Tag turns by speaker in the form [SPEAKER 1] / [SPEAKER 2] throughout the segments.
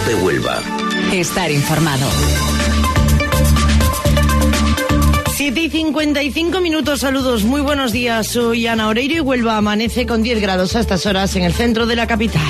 [SPEAKER 1] COPE Huelva.
[SPEAKER 2] Estar informado.
[SPEAKER 3] 7:55, saludos, muy buenos días, soy Ana Oreiro y Huelva amanece con 10 grados a estas horas en el centro de la capital.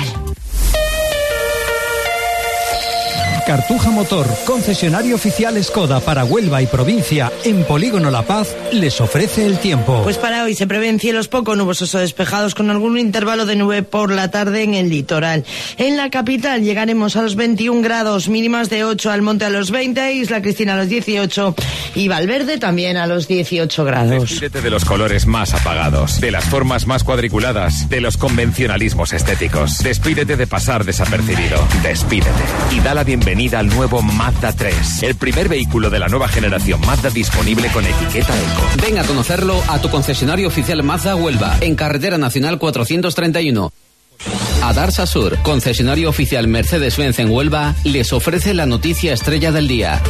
[SPEAKER 4] Cartuja Motor, concesionario oficial Skoda para Huelva y provincia en Polígono La Paz, les ofrece el tiempo.
[SPEAKER 3] Pues para hoy se prevén cielos poco nubosos o despejados con algún intervalo de nube por la tarde en el litoral. En la capital llegaremos a los 21 grados, mínimas de 8, Almonte a los 20, Isla Cristina a los 18 y Valverde también a los 18 grados.
[SPEAKER 5] Despídete de los colores más apagados, de las formas más cuadriculadas, de los convencionalismos estéticos. Despídete de pasar desapercibido. Despídete y da la bienvenida al nuevo Mazda 3, el primer vehículo de la nueva generación Mazda disponible con etiqueta Eco.
[SPEAKER 6] Ven a conocerlo a tu concesionario oficial Mazda Huelva, en Carretera Nacional 431. Adarsa Sur, concesionario oficial Mercedes-Benz en Huelva, les ofrece la noticia estrella del día.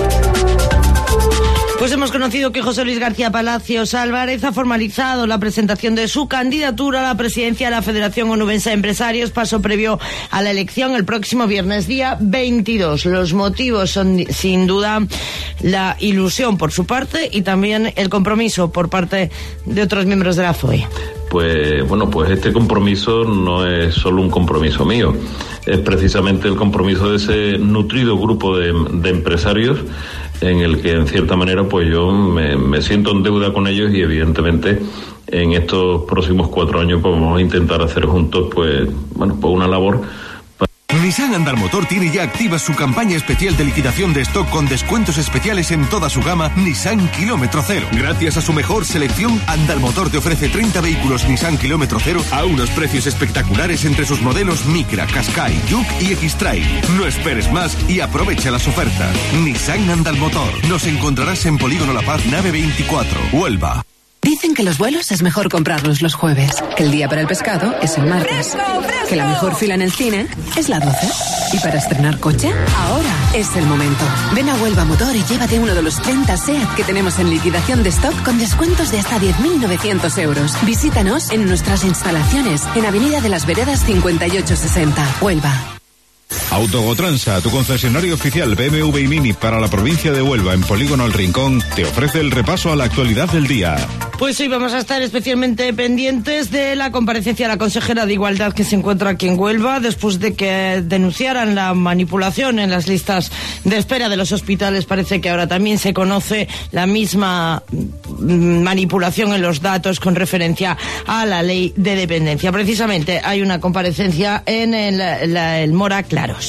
[SPEAKER 3] Pues hemos conocido que José Luis García Palacios Álvarez ha formalizado la presentación de su candidatura a la presidencia de la Federación Onubense de Empresarios, paso previo a la elección el próximo viernes, día 22. Los motivos son, sin duda, la ilusión por su parte y también el compromiso por parte de otros miembros de la FOE.
[SPEAKER 7] Pues este compromiso no es solo un compromiso mío, es precisamente el compromiso de ese nutrido grupo de empresarios en el que en cierta manera pues yo me siento en deuda con ellos y evidentemente en estos próximos 4 años pues vamos a intentar hacer juntos pues una labor.
[SPEAKER 8] Nissan Andalmotor tiene ya activa su campaña especial de liquidación de stock con descuentos especiales en toda su gama Nissan Kilómetro Cero. Gracias a su mejor selección, Andalmotor te ofrece 30 vehículos Nissan Kilómetro Cero a unos precios espectaculares entre sus modelos Micra, Qashqai, Juke y X-Trail. No esperes más y aprovecha las ofertas. Nissan Andalmotor. Nos encontrarás en Polígono La Paz, nave 24, Huelva.
[SPEAKER 2] Dicen que los vuelos es mejor comprarlos los jueves, que el día para el pescado es el martes, que la mejor fila en el cine es la 12. ¿Y para estrenar coche? Ahora es el momento. Ven a Huelva Motor y llévate uno de los 30 SEAT que tenemos en liquidación de stock con descuentos de hasta 10.900 euros. Visítanos en nuestras instalaciones en Avenida de las Veredas 5860, Huelva.
[SPEAKER 9] Autogotransa, tu concesionario oficial BMW y Mini para la provincia de Huelva en Polígono El Rincón, te ofrece el repaso a la actualidad del día.
[SPEAKER 3] Pues hoy vamos a estar especialmente pendientes de la comparecencia de la consejera de Igualdad que se encuentra aquí en Huelva después de que denunciaran la manipulación en las listas de espera de los hospitales. Parece que ahora también se conoce la misma manipulación en los datos con referencia a la ley de dependencia. Precisamente hay una comparecencia en el Mora Claros.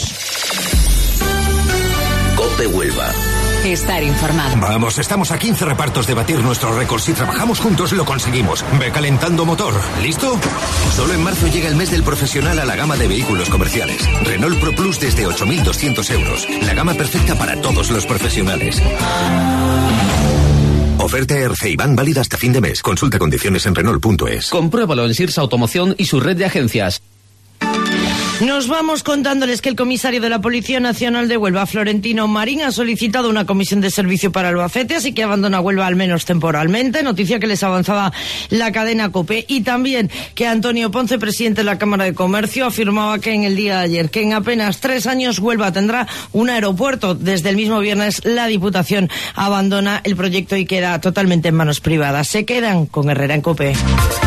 [SPEAKER 1] COPE Huelva.
[SPEAKER 2] Estar informado.
[SPEAKER 8] Vamos, estamos a 15 repartos de batir nuestros récords. Si trabajamos juntos, lo conseguimos. Ve calentando motor. ¿Listo?
[SPEAKER 1] Solo en marzo llega el mes del profesional a la gama de vehículos comerciales. Renault Pro Plus desde 8.200 euros. La gama perfecta para todos los profesionales. Oferta Erceiban válida hasta fin de mes. Consulta condiciones en Renault.es.
[SPEAKER 6] Compruébalo en Sirsa Automoción y su red de agencias.
[SPEAKER 3] Nos vamos contándoles que el comisario de la Policía Nacional de Huelva, Florentino Marín, ha solicitado una comisión de servicio para Albacete, así que abandona Huelva al menos temporalmente, noticia que les avanzaba la cadena COPE. Y también que Antonio Ponce, presidente de la Cámara de Comercio, afirmaba que en el día de ayer, que en apenas 3 años Huelva tendrá un aeropuerto. Desde el mismo viernes la Diputación abandona el proyecto y queda totalmente en manos privadas. Se quedan con Herrera en COPE.